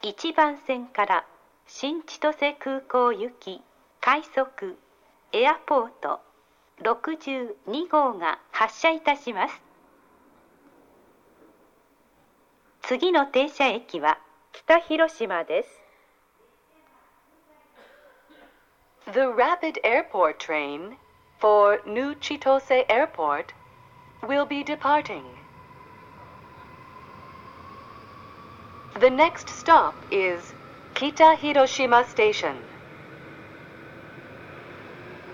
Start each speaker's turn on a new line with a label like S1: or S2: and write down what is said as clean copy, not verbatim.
S1: 1番線から新千歳空港行き快速エアポート62号が発車いたします。次の停車駅は北広島です。
S2: The rapid airport train for New Chitose Airport will be departing. The next stop is Kita Hiroshima Station.